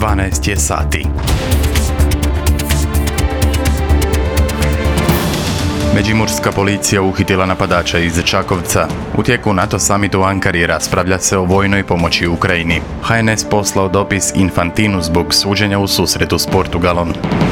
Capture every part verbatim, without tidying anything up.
dvanaest je sati. Međimurska policija uhitila napadača iz Čakovca. U tijeku NATO summitu u Ankari raspravlja se o vojnoj pomoći Ukrajini. H N S poslao dopis Infantinu zbog suđenja u susretu s Portugalom.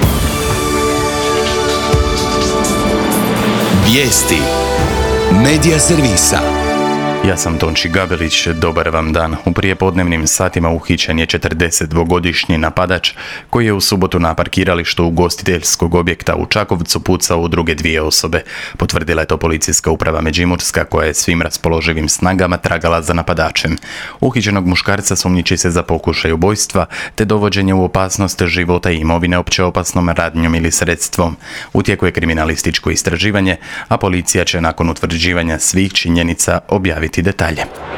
Vijesti Medija servisa. Ja sam Tonči Gabelić, dobar vam dan. U prijepodnevnim satima uhićen je četrdesetdvogodišnji napadač koji je u subotu na parkiralištu ugostiteljskog objekta u Čakovcu pucao u druge dvije osobe. Potvrdila je to policijska uprava Međimurska koja je svim raspoloživim snagama tragala za napadačem. Uhićenog muškarca sumnjiči se za pokušaj ubojstva te dovođenje u opasnost života i imovine opće opasnom radnjom ili sredstvom. U tijeku je kriminalističko istraživanje, a policija će nakon utvrđivanja svih činjenica objaviti detalje.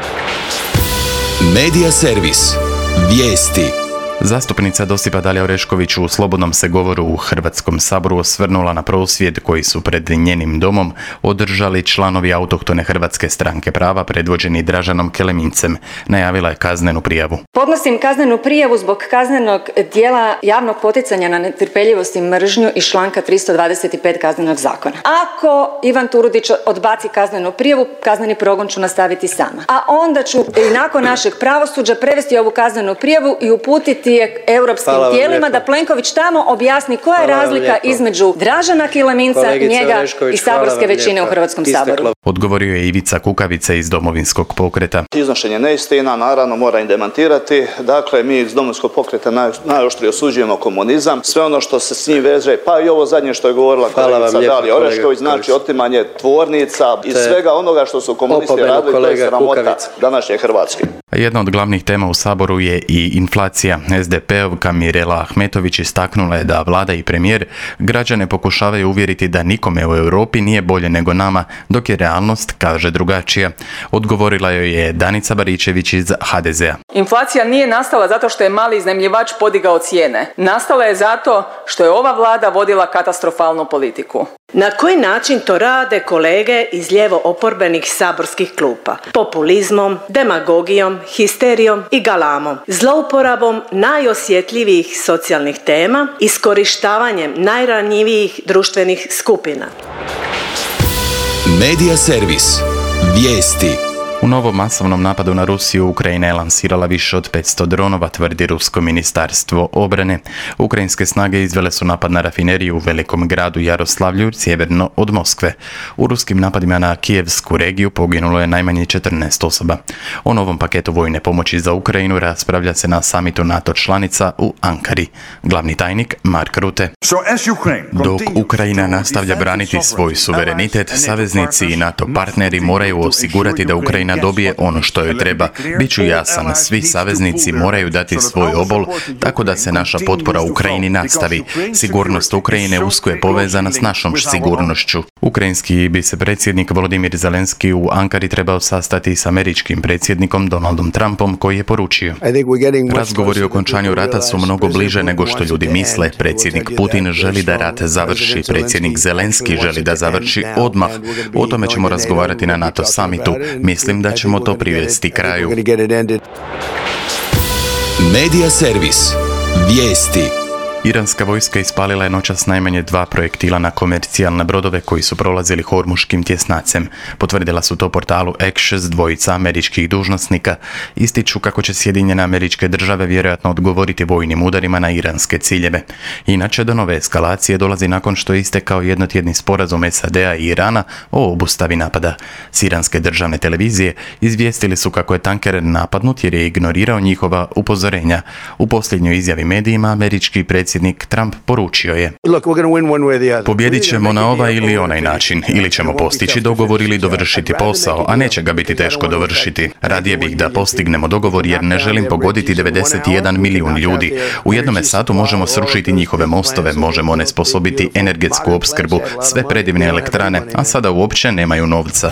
Medija servis. Vijesti. Zastupnica Dosipa Dalija Orešković u slobodnom se govoru u Hrvatskom saboru osvrnula na prosvjed koji su pred njenim domom održali članovi autohtone Hrvatske stranke prava predvođeni Dražanom Kelemincem. Najavila je kaznenu prijavu. Podnosim kaznenu prijavu zbog kaznenog djela javnog poticanja na netrpeljivost i mržnju iz članka tristo dvadeset pet Kaznenog zakona. Ako Ivan Turudić odbaci kaznenu prijavu, kazneni progon ću nastaviti sama. A onda ću i nakon našeg pravosuđa prevesti ovu kaznenu prijavu i uputiti je europskim tijelima da Plenković tamo objasni koja je razlika između Dražana Keleminca, Kolegice njega Orešković, i saborske većine u Hrvatskom saboru. Odgovorio je Ivica Kukavica iz Domovinskog pokreta. Iznošenje neistina, naravno mora im demantirati. Dakle, mi iz Domovinskog pokreta naj, najoštrije osuđujemo komunizam. Sve ono što se s njim veže, pa i ovo zadnje što je govorila kolegica Dalija Orešković, znači otimanje tvornica i svega onoga što su komunisti radili, to je sramota današnje Hrvatske. Jedna od glavnih tema u Saboru je i inflacija. S D P-ovka Mirela Ahmetović istaknula je da vlada i premijer građane pokušavaju uvjeriti da nikome u Europi nije bolje nego nama, dok je realnost, kaže, drugačija. Odgovorila joj je Danica Baričević iz H D Z-a. Inflacija nije nastala zato što je mali iznajmljivač podigao cijene. Nastala je zato što je ova vlada vodila katastrofalnu politiku. Na koji način to rade kolege iz lijevo oporbenih saborskih klupa? Populizmom, demagogijom, histerijom i galamom, zlouporabom najosjetljivijih socijalnih tema, iskorištavanjem najranjivijih društvenih skupina. Medija servis. Vijesti. U novom masovnom napadu na Rusiju Ukrajina je lansirala više od petsto dronova, tvrdi Rusko ministarstvo obrane. Ukrajinske snage izvele su napad na rafineriju u velikom gradu Jaroslavlju, sjeverno od Moskve. U ruskim napadima na Kijevsku regiju poginulo je najmanje četrnaest osoba. O novom paketu vojne pomoći za Ukrajinu raspravlja se na samitu NATO članica u Ankari. Glavni tajnik Mark Rutte. Dok Ukrajina nastavlja braniti svoj suverenitet, saveznici i NATO partneri moraju osigurati da Ukrajina dobije ono što joj treba. Biću jasan, svi saveznici moraju dati svoj obol tako da se naša potpora Ukrajini nastavi. Sigurnost Ukrajine usko je povezana s našom sigurnošću. Ukrajinski bi se predsjednik Volodimir Zelenski u Ankari trebao sastati s američkim predsjednikom Donaldom Trumpom, koji je poručio: razgovori o okončanju rata su mnogo bliže nego što ljudi misle. Predsjednik Putin želi da rat završi, predsjednik Zelenski želi da završi odmah. O tome ćemo razgovarati na NATO summitu. Mislim da ćemo to privesti kraju. Medija servis. Vijesti. Iranska vojska ispalila je noćas najmanje dva projektila na komercijalne brodove koji su prolazili Hormuškim tjesnacem. Potvrdila su to portalu Axios dvojica američkih dužnosnika. Ističu kako će Sjedinjene Američke Države vjerojatno odgovoriti vojnim udarima na iranske ciljeve. Inače, do nove eskalacije dolazi nakon što je istekao jednotjedni sporazum S A D-a i Irana o obustavi napada. S iranske državne televizije izvijestili su kako je tanker napadnut jer je ignorirao njihova upozorenja. U posljednjoj izjavi medijima američki predsjednik Trump poručio je: pobjedit ćemo na ovaj ili onaj način. Ili ćemo postići dogovor ili dovršiti posao, a neće ga biti teško dovršiti. Radije bih da postignemo dogovor jer ne želim pogoditi devedeset jedan milijun ljudi. U jednome satu možemo srušiti njihove mostove, možemo onesposobiti energetsku opskrbu, sve predivne elektrane, a sada uopće nemaju novca.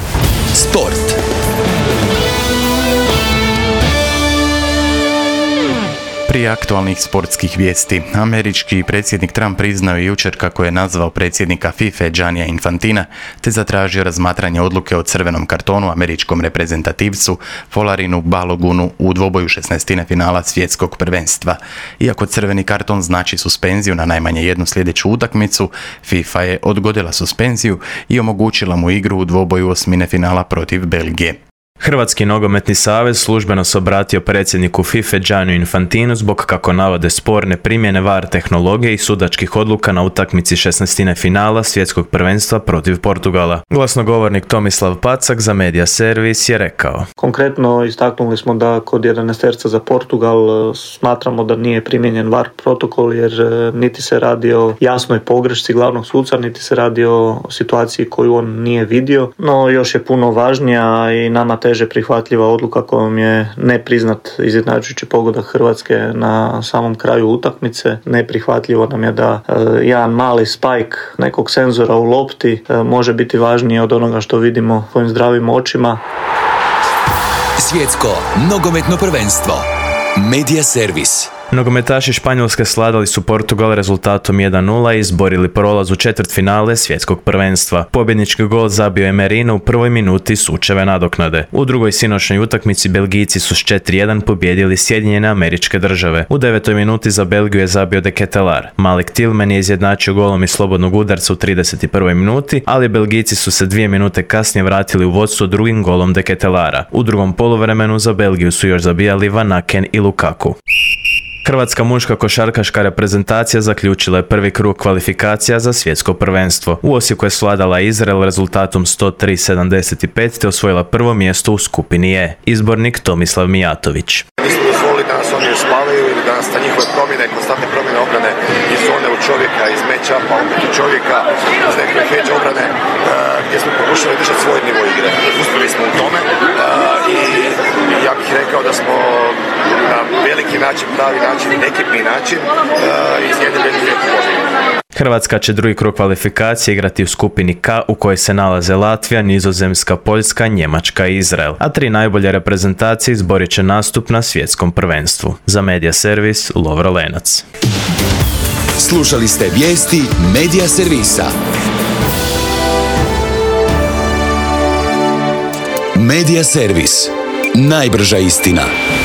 Sport. Prije aktualnih sportskih vijesti, američki predsjednik Trump priznao je jučer kako je nazvao predsjednika FIFA Giannia Infantina te zatražio razmatranje odluke o crvenom kartonu američkom reprezentativcu Folarinu Balogunu u dvoboju šesnaestine finala svjetskog prvenstva. Iako crveni karton znači suspenziju na najmanje jednu sljedeću utakmicu, FIFA je odgodila suspenziju i omogućila mu igru u dvoboju osmine finala protiv Belgije. Hrvatski nogometni savez službeno se obratio predsjedniku FIFA Gianniju Infantinu zbog, kako navode, sporne primjene V A R tehnologije i sudačkih odluka na utakmici šesnaestine finala svjetskog prvenstva protiv Portugala. Glasnogovornik Tomislav Pacak za Media Servis je rekao: Konkretno istaknuli smo da kod jedanaesterca za Portugal smatramo da nije primijenjen V A R protokol jer niti se radi o jasnoj pogrešci glavnog suca, niti se radi o situaciji koju on nije vidio. No još je puno važnija i nama teže prihvatljiva odluka kojom je nepriznat izjednačujući pogodak Hrvatske na samom kraju utakmice. Neprihvatljivo nam je da e, jedan mali spajk nekog senzora u lopti e, može biti važniji od onoga što vidimo svojim zdravim očima. Svjetsko nogometno prvenstvo. Media Servis. Nogometaši Španjolske svladali su Portugal rezultatom jedan nula i izborili prolaz u četvrtfinale svjetskog prvenstva. Pobjednički gol zabio je Merino u prvoj minuti sučeve nadoknade. U drugoj sinoćnoj utakmici Belgijci su s četiri jedan pobijedili Sjedinjene Američke Države. U devetoj minuti za Belgiju je zabio De Ketelaere. Malik Tillman je izjednačio golom iz slobodnog udarca u trideset prvoj minuti, ali Belgijci su se dvije minute kasnije vratili u vodstvo drugim golom De Ketelaera. U drugom poluvremenu za Belgiju su još zabijali Van Aken i Lukaku. Hrvatska muška košarkaška reprezentacija zaključila je prvi krug kvalifikacija za svjetsko prvenstvo. U Osijeku je svladala Izrael rezultatom sto tri sedamdeset pet te osvojila prvo mjesto u skupini E. Izbornik Tomislav Mijatović. Nisu dozvolili da nas oni uspavaju ili da nas ta njihove promjene, konstantne promjene obrane iz zone u čovjeka, iz meča, pa opet u čovjeka, iz nekakve hedge obrane, uh, gdje smo pokušali držati svoj nivo igre. Uspjeli smo u tome uh, i ja bih rekao da smo na veliki način, pravi način, ekipni način uh, iznjedili lijepu pobjedu. Hrvatska će drugi krug kvalifikacije igrati u skupini K u kojoj se nalaze Latvija, Nizozemska, Poljska, Njemačka i Izrael, a tri najbolje reprezentacije izborit će nastup na svjetskom prvenstvu. Za Media Servis, Lovro Lenac. Slušali ste vijesti Media Servisa. Media Servis. Najbrža istina.